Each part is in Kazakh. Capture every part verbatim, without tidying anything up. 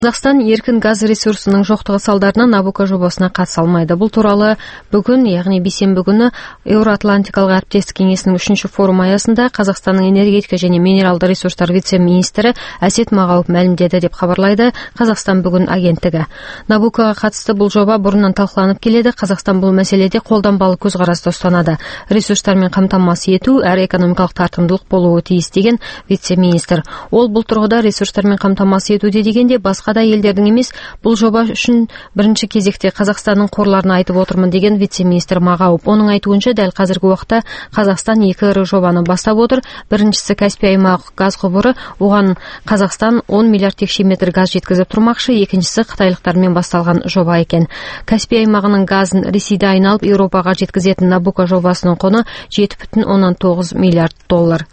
Қазақстан еркін газ ресурсының жоқтығы салдарынан Набуко жобасына қатыса алмайды. Бұл туралы бүгін, яғни бейсенбі күні Еуроатлантикалық әріптестік кеңесінің үшінші форумы аясында Қазақстанның энергетика және минералды ресурстар вице-министрі Әсет Мағауов мәлімдеді деп хабарлайды Қазақстан бүгін агенттігі. Набукоға қатысты бұл жоба бұрыннан талқыланып келеді. Қазақстан бұл мәселеде қолданбалы көзқарасты ұстанады. Ресурстармен қамтамасыз ету әрі экономикалық тартымдылық болуы тиіс деген вице-министр. Ол бұл тұрғыда ресурстармен қамтамасыз етуде дегенде басқа да елдердің емес, бұл жоба үшін бірінші кезекте Қазақстанның қорларын айтып отырмын деген вице-министр Мағауов. Оның айтуынша дәл қазіргі уақытта Қазақстан екі ірі жобаны бастап отыр. Біріншісі Каспий аймақ газ құбыры, оған Қазақстан он миллиард текше метр газ жеткізіп тұрмақшы. Екіншісі қытайлықтармен басталған жоба екен. Каспий аймағының газын Ресейді айналып Еуропаға жеткізетін Набуко жобасының құны жеті бүтін оннан тоғыз миллиард доллар.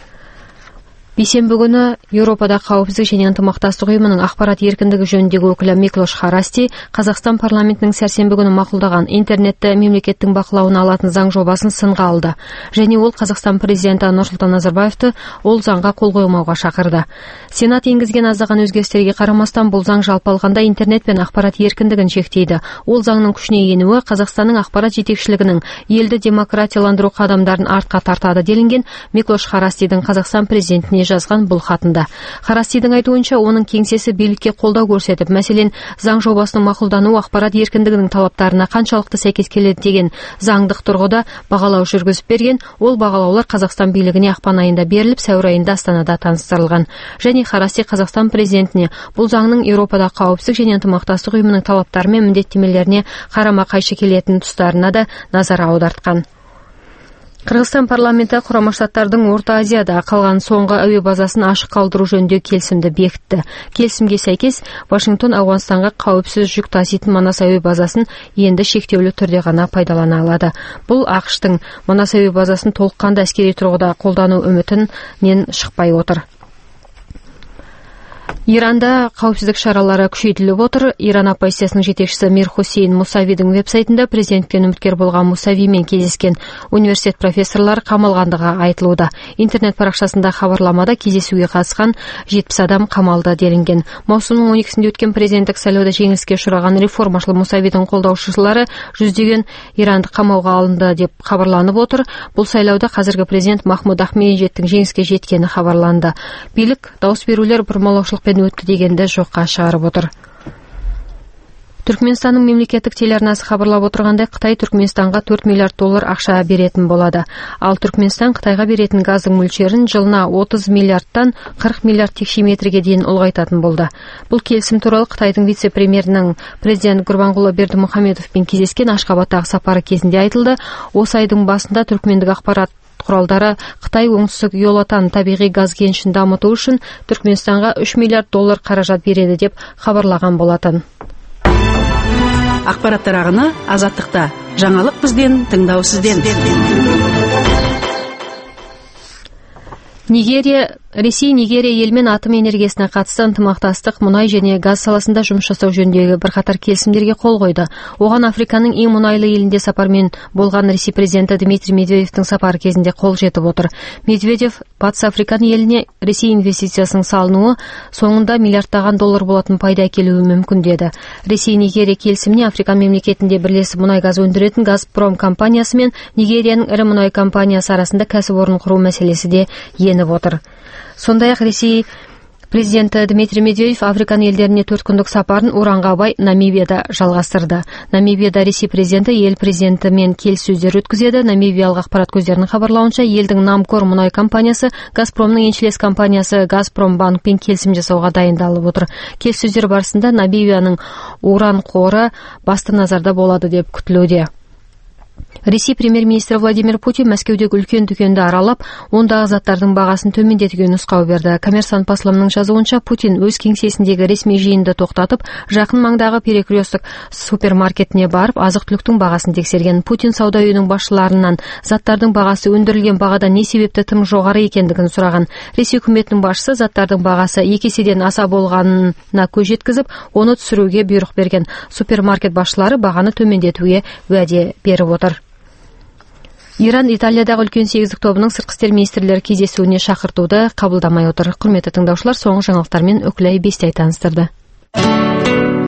Бейсенбі күні Еуропада қауіпсіздік және ынтымақтастық ұйымының ақпарат еркіндігі жөніндегі өкілі Миклош Харасти Қазақстан парламентінің сәрсенбі күні мақұлдаған интернетті мемлекеттің бақылауына алатын заң жобасын сынға алды. Және ол Қазақстан президенті Нұрсұлтан Назарбаевты ол заңға қол қоймауға шақырды. Сенат енгізген аздаған өзгерістерге қарамастан бұл заң жалпы алғанда интернет пен ақпарат еркіндігін шектейді. Ол заңның күшіне енуі Қазақстанның ақпарат жетекшілігінің елді демократияландыру қадамдарын артқа тартады делінген Миклош Харастидің Қазақстан президентіне жазған бұл хатында. Харастидің айтуынша, оның кеңсесі билікке қолдау көрсетіп, мәселен, заң жобасының мақұлдану ақпарат еркіндігінің талаптарына қаншалықты сәйкес келеді деген заңдық тұрғыда бағалау жүргізіп берген. Ол бағалаулар Қазақстан билігіне ақпан айында беріліп, сәуір айында Астанада таныстырылған. Және Харасти Қазақстан президентіне бұл заңның Еуропада қауіпсіздік және ынтымақтастық ұйымының талаптары мен міндеттемелеріне қарама-қайшы келетін тұстарына да назар аудартқан. Қырғызстан парламенті Құрама Штаттардың Орта Азияда қалған соңғы әуе базасын ашық қалдыру жөнінде келісімді бекітті. Келісімге сәйкес, Вашингтон Ауғанстанға қауіпсіз жүк таситын Манас әуе базасын енді шектеулі түрде ғана пайдалана алады. Бұл ақш-тың Манас әуе базасын толыққанды әскери тұрғыда қолдану үмітінен шықпай отыр. Иранда қауіпсіздік шаралары күшейтіліп отыр. Иран оппозициясының жетекшісі Мир Хусейн Мусавидің веб-сайтында президенттен үміткер болған Мусавимен кездескен университет профессорлары қамалғандығы айтылуда. Интернет парақшасында хабарламада кездесуге қатысқан жетпіс адам қамалды делінген. Маусымның он екісінде өткен президенттік сайлауда жеңіліске ұшыраған реформашыл Мусавидің қолдаушылары жүздеген иранды қамауға алынды деп хабарланып отыр. Бұл сайлауда қазіргі президент Махмуд Ахмедиджеттің жеңіске жеткені хабарланды. Билік дауыс берулер бұрмалаушылықпен өтті дегенді жоққа шығарып отыр. Түркменстанның мемлекеттік телеарнасы хабарлап отырғандай, Қытай Түркменстанға төрт миллиард доллар ақша беретін болады. Ал Түркменстан Қытайға беретін газдың мөлшерін жылына отыз миллиардтан қырық миллиард текше метрге дейін ұлғайтатын болды. Бұл келісім туралы Қытайдың вице-премьерінің президент Гурбангулы Бердімұхамедовпен кездескен Ашхабадтағы сапары кезінде айтылды. Осы айдың басында түркмендік ақпарат құралдары Қытай оңтүстік Йолатан табиғи газ кенішін дамыту үшін Түркменстанға үш миллиард доллар қаражат береді деп хабарлаған болатын. Ақпараттар ағыны Азаттықта. Жаңалық бізден, тыңдау сізден. Нигерия, Ресей Нигерия елмен атом энергиясына қатысты ынтымақтастық, мұнай және газ саласында жұмыс жасау жөніндегі бірқатар келісімдерге қол қойды. Оған Африканың ең мұнайлы елінде сапармен болған Ресей президенті Дмитрий Медведевтің сапары кезінде қол жетіп отыр. Медведев Батыс Африкан еліне Ресей инвестициясының салынуы соңында миллиардтаған доллар болатын пайда әкелуі мүмкін деді. Ресей Нигерия келісіміне Африкан мемлекетінде бірлесіп мұнай газ өндіретін Газпром компаниясы мен Нигерияның ірі мұнай компаниясы арасында кәсіпорын құру мәселесі де еніп отыр. Сондай-ақ Ресей президенті Дмитрий Медведев Африкан елдеріне төрт күндік сапарын Уранға бай Намибияда жалғастырды. Намибияда Ресей президенті ел президентімен келіссөздер өткізеді. Намибиялық ақпарат көздерінің хабарлауынша, елдің Намкор мұнай компаниясы Газпромның еншілес компаниясы Газпромбанкпен келісім жасауға дайындалып отыр. Келіссөздер барысында Намибияның уран қоры басты назарда болады деп күтілуде. Ресей премьер-министрі Владимир Путин Мәскеудегі үлкен дүкенді аралап, ондағы заттардың бағасын төмендетуге нұсқау берді. Коммерсант басылымының жазуынша, Путин өз кеңсесіндегі ресми жиынды тоқтатып, жақын маңдағы перекресток супермаркетіне барып, азық-түліктің бағасын тексерген. Путин сауда үйінің басшыларынан заттардың бағасы өндірілген бағадан не себепті тым жоғары екендігін сұраған. Ресей үкіметінің басшысы заттардың бағасы екі еседен аса болғанына көз жеткізіп, оны түсіруге бұйрық берген. Супермаркет басшылары бағаны төмендетуге уәде беріп отыр. Иран Италиядағы үлкен сегіздік тобының сыртқы істер министрлері кездесуіне шақыртуды қабылдамай отыр. Құрметті тыңдаушылар, соңғы жаңалықтармен Үкілай Бестай таныстырды.